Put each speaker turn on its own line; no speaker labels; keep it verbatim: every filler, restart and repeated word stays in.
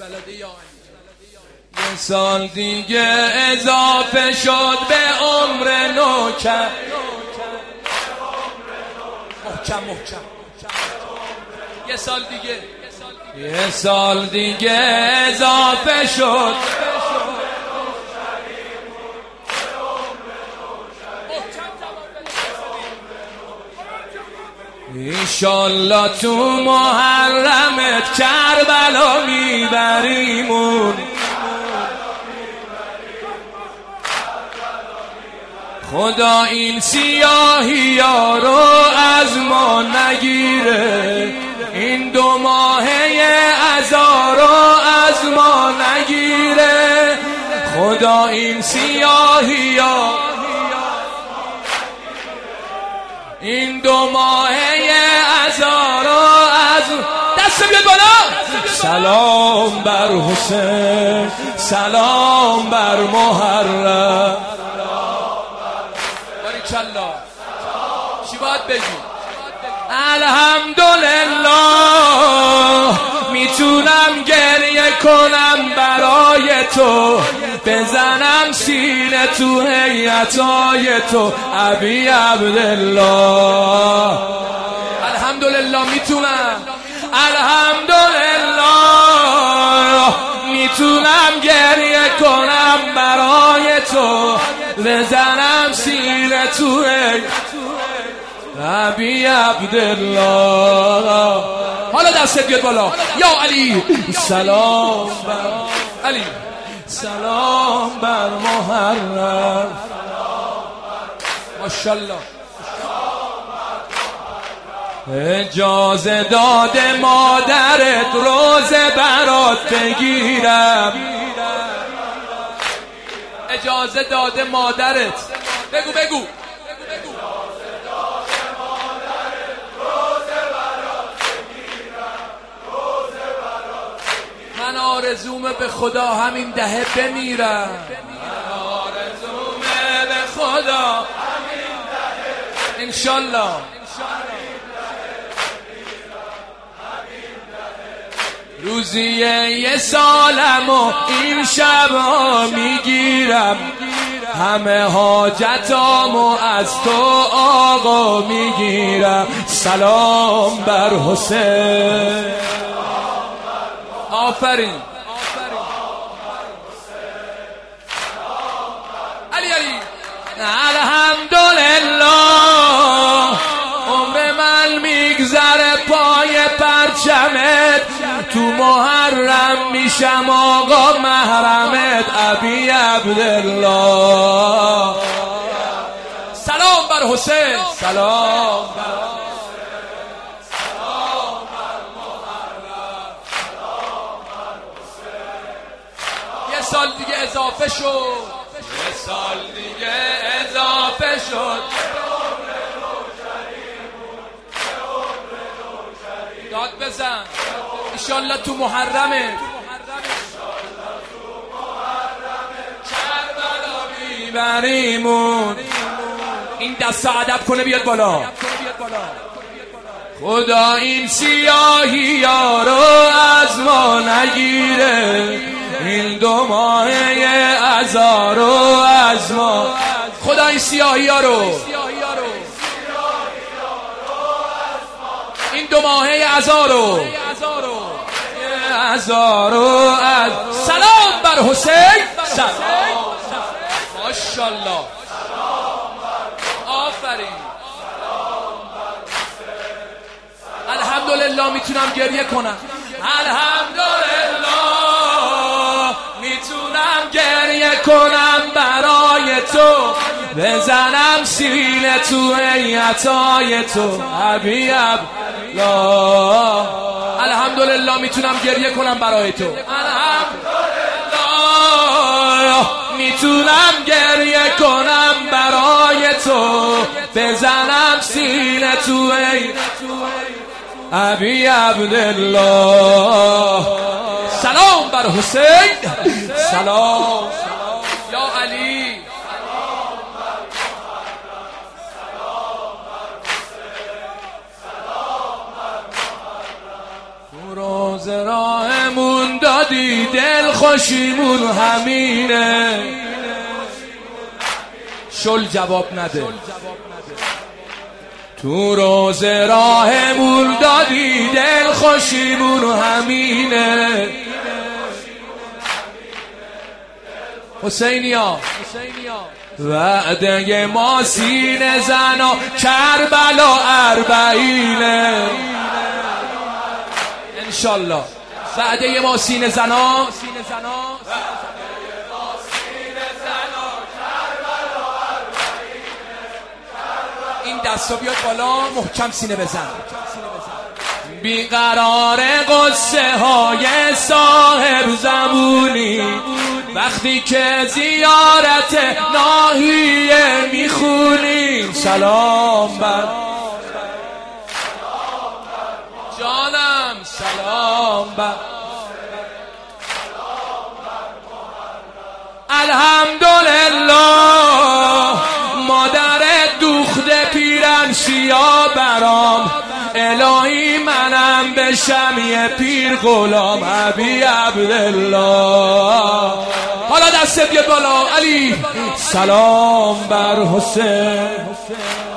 یه سال دیگه اضافه شد به عمر نوکر. محکم محکم. یه سال دیگه یه سال دیگه اضافه شد. ایشالله تو محرمت کربلا میبریمون. خدا این سیاهی ها رو از ما نگیره، این دو ماهه عزا رو از ما نگیره. خدا این سیاهی ها این دو ماهه عزا رو از دست بیاد بالا. سلام بر حسین، سلام بر محرم. باریکالله. چی باید بگی؟ الحمدلله میتونم گریه کنم برای تو، بزنم سینه تو هیئتای تو ابی عبدالله. الحمدلله میتونم، الحمدلله میتونم گریه کنم برای تو، بزنم سینه تو ابی عبدالله. حالا دستت بیاد بالا. یا علی سلام بر علی، سلام بر محرم. ماشاءالله. اجازه داده مادرت روزه برات بگیرم. اجازه داده مادرت. بگو بگو. من آرزومه به خدا همین دهه بمیرم. من آرزومه به خدا همین دهه انشالله. روزیه یه سالم و این شب ها میگیرم، همه حاجتامو از تو آقا میگیرم. سلام بر حسین. آفرین. علی علی. الحمدلله عمر من میگذره پای پرچمت، تو محرم میشم آقا محرمت ابی عبدالله. سلام بر حسین، سلام بر سال دیگه اضافه شد. یه سال دیگه اضافه شد. داد بزن. ایشالله تو محرمه کربلا میبریمون. این دست ادب کنه بیاد بالا. خدا این سیاهی ها رو از ما نگیره، این دو ماهه عزا رو از ما. خدا این سیاهی ها رو این دو ماهه عزا رو عزا رو از. سلام بر حسین. سلام. ماشاءالله. آفرین. الحمدلله میتونم گریه کنم. الحمدلله میتونم گریه کنم برای تو، بزنم سینه تو هیئتای تو ابی عبدالله. الحمدلله میتونم گریه کنم برای تو. الحمدلله میتونم گریه کنم برای تو، بزنم سینه تو ابی عبدالله. سلام بر حسین. سلام یا علی. تو روز راهمون داد دادی دل خوشیمون همینه. شل جواب نده. تو روز راهمون دادی دل خوشیمون همینه. حسینیا وعده ما سینه زنا کربلا اربعینه. انشالله وعده ما سینه زنا این دستا بیاد بالا محکم سینه بزن. بیقرار قصه های صاحب زبونی وقتی که زیارت ناحیه میخونی. سلام بر جانم، سلام بر الحمدلله مادر دوخته پیرن شیا برام. الهی منم بشم یه پیر غلام ابی عبدالله. حالا دست بیاد بالا علی. سلام بر حسین.